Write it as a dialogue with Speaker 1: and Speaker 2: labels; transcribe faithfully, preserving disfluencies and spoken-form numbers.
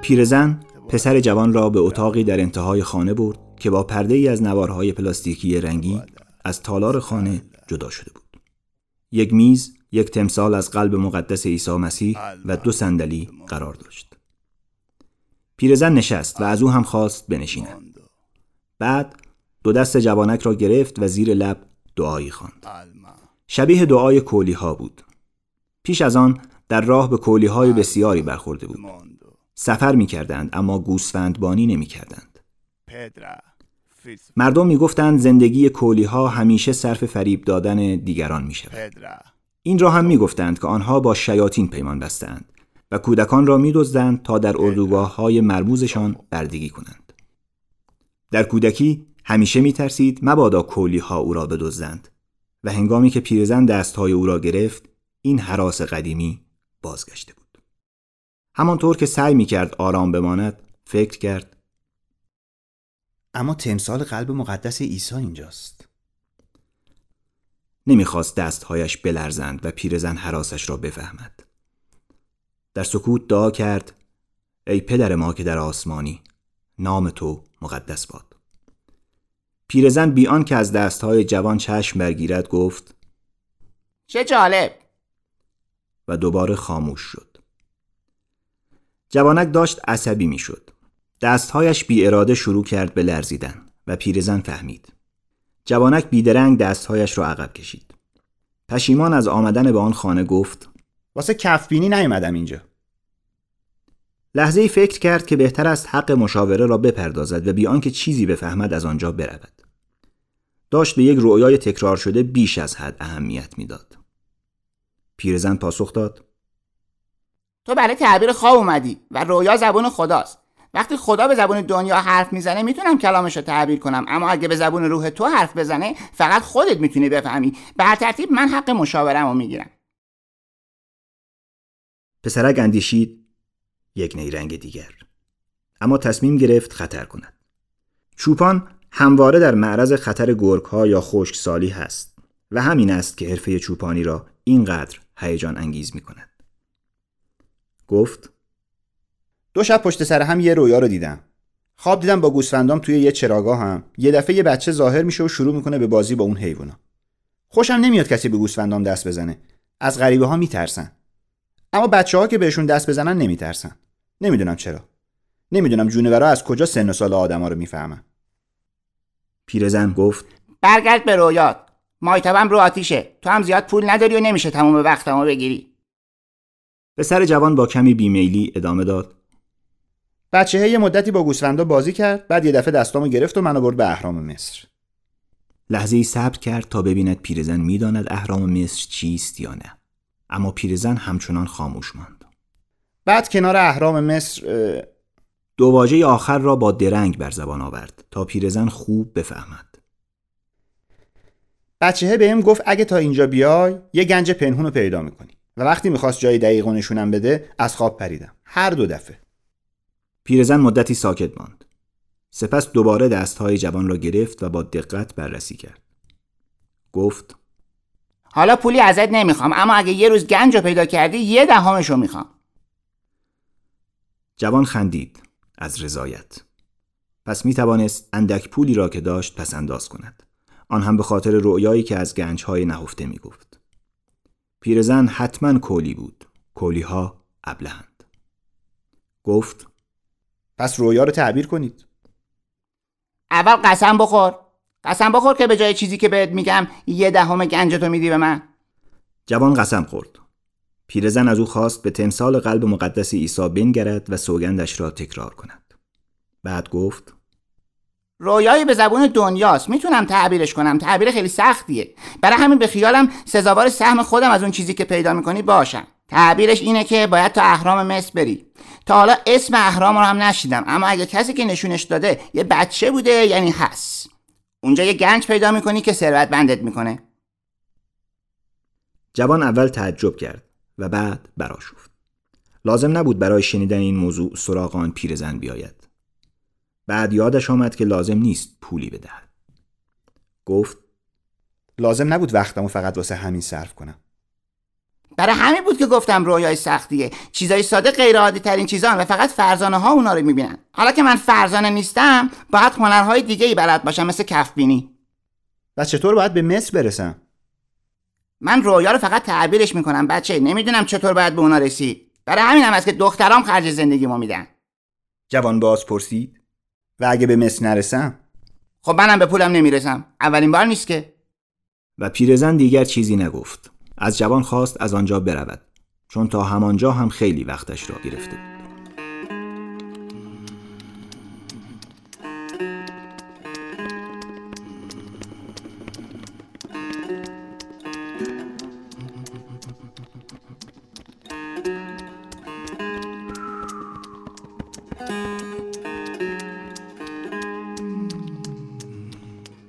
Speaker 1: پیرزن پسر جوان را به اتاقی در انتهای خانه برد که با پرده ای از نوارهای پلاستیکی رنگی از تالار خانه جدا شده بود. یک میز، یک تمثال از قلب مقدس عیسی مسیح و دو صندلی قرار داشت. پیرزن نشست و از او هم خواست بنشیند. بعد دو دست جوانک را گرفت و زیر لب دعایی خواند. شبیه دعای کولی ها بود. پیش از آن در راه به کولی های بسیاری برخورده بود. سفر می کردند اما گوسفندبانی نمی کردند. مردم می گفتند زندگی کولی ها همیشه صرف فریب دادن دیگران می شود. این را هم می گفتند که آنها با شیاطین پیمان بستند و کودکان را می دزدند تا در اردوگاه های مرموزشان بردگی کنند. در کودکی همیشه می ترسید مبادا کولی ها او را بدزدند و هنگامی که پیرزن دستهای او را گرفت این هراس قدیمی بازگشته بود. همانطور که سعی می کرد آرام بماند فکر کرد
Speaker 2: اما تمثال قلب مقدس عیسی اینجاست.
Speaker 1: نمیخواست دستهایش بلرزند و پیرزن هراسش را بفهمد. در سکوت دعا کرد ای پدر ما که در آسمانی، نام تو مقدس باد. پیرزن بی آنکه از دستهای جوان چشم برگیرد گفت
Speaker 3: چه جالب،
Speaker 1: و دوباره خاموش شد. جوانک داشت عصبی می شد. دستهایش بی اراده شروع کرد به لرزیدن و پیرزن فهمید. جوانک بیدرنگ دستهایش را عقب کشید. پشیمان از آمدن به آن خانه گفت
Speaker 2: واسه کفبینی نیومدم اینجا.
Speaker 1: لحظه‌ای فکر کرد که بهتر است حق مشاوره را بپردازد و بی آنکه چیزی بفهمد از آنجا برود. داشت به یک رؤیای تکرار شده بیش از حد اهمیت میداد. پیرزن پاسخ داد
Speaker 3: تو برای تعبیر خواب اومدی و رویا زبون خداست. وقتی خدا به زبون دنیا حرف میزنه میتونم کلامش رو تعبیر کنم، اما اگه به زبون روح تو حرف بزنه فقط خودت میتونی بفهمی. به هر ترتیب من حق مشاوره‌مو میگیرم.
Speaker 1: پسرک اندیشید یک نیرنگ دیگر، اما تصمیم گرفت خطر کند. چوپان همواره در معرض خطر گرگ‌ها یا خشکسالی هست و همین است که حرفه چوپانی را اینقدر هیجان انگیز میکند. گفت
Speaker 2: دو شب پشت سر هم یه رویا رو دیدم. خواب دیدم با گوسفندام توی یه چراگاه هم یه دفعه یه بچه ظاهر میشه و شروع میکنه به بازی با اون حیونا. خوشم نمیاد کسی به گوسفندام دست بزنه. از غریبه ها میترسن. اما بچه‌ها که بهشون دست بزنن نمیترسن. نمیدونم چرا. نمیدونم جونورا از کجا سن و سال آدما رو میفهمن.
Speaker 1: پیرزن گفت
Speaker 3: برگرد به رویات. مایتابم رو آتیشه. تو هم زیاد پول نداری و نمیشه تمام وقتمو بگیری.
Speaker 1: پسر جوان با کمی بیمیلی ادامه داد
Speaker 2: بچه‌ها یه مدتی با گوسفندا بازی کرد، بعد یه دفعه دستامو گرفت و منو برد به اهرام مصر.
Speaker 1: لحظه‌ای صبر کرد تا ببیند پیرزن میداند اهرام مصر چیست یا نه، اما پیرزن همچنان خاموش ماند.
Speaker 2: بعد کنار اهرام مصر
Speaker 1: دو واژه آخر را با درنگ بر زبان آورد تا پیرزن خوب بفهمد.
Speaker 2: بچه‌ها بهم گفت اگه تا اینجا بیای یه گنج پنهون رو پیدا می‌کنی و وقتی می‌خواست جای دقیق و نشونم بده از خواب پریدم. هر دو دفعه.
Speaker 1: پیرزن مدتی ساکت ماند. سپس دوباره دستهای جوان را گرفت و با دقت بررسی کرد. گفت
Speaker 3: حالا پولی ازت نمیخوام، اما اگه یه روز گنج رو پیدا کردی یه دهمشو میخوام.
Speaker 1: جوان خندید از رضایت. پس میتوانست اندک پولی را که داشت پس انداز کند. آن هم به خاطر رؤیایی که از گنجهای نهفته میگفت. پیرزن حتما کولی بود. کولیها ابلهند. گفت
Speaker 2: پس رویا رو تعبیر کنید.
Speaker 3: اول قسم بخور. قسم بخور که به جای چیزی که بهت میگم یه دهم گنجتو میدی به من.
Speaker 1: جوان قسم خورد. پیرزن از او خواست به تمثال قلب مقدس عیسی بنگرد و سوگندش را تکرار کند. بعد گفت
Speaker 3: رویایی به زبون دنیاست، میتونم تعبیرش کنم. تعبیر خیلی سختیه، برای همین به خیالم سزاوار سهم خودم از اون چیزی که پیدا میکنی باشم. تعبیرش اینه که باید تا اهرام مصر بری. تا حالا اسم اهرام رو هم نشیدم، اما اگه کسی که نشونش داده یه بچه بوده یعنی هست. اونجا یه گنج پیدا میکنی که ثروتمندت میکنه.
Speaker 1: جوان اول تعجب کرد و بعد برآشفت. لازم نبود برای شنیدن این موضوع سراغ آن پیرزن بیاید. بعد یادش آمد که لازم نیست پولی بدهد. گفت
Speaker 2: لازم نبود وقتمو فقط واسه همین صرف کنم.
Speaker 3: برای همین بود که گفتم رویای سختیه. چیزای ساده غیر عادی ترین چیزان و فقط فرزانه ها اونا رو میبینن. حالا که من فرزانه نیستم باید هنرهای دیگه ای بلد باشم، مثل کف بینی.
Speaker 2: و چطور باید به مصر برسم؟
Speaker 3: من رویا رو فقط تعبیرش میکنم بچه، نمیدونم چطور باید به اونا رسید. برای همین هم است که دخترام خرج زندگیمو میدن.
Speaker 2: جوان باز پرسید و اگه به مصر نرسم؟
Speaker 3: خب منم به پولم نمیرسم، اولین بار نیست که.
Speaker 1: و پیرزن دیگر چیزی نگفت. از جوان خواست از آنجا برود، چون تا همانجا هم خیلی وقتش را گرفته بود.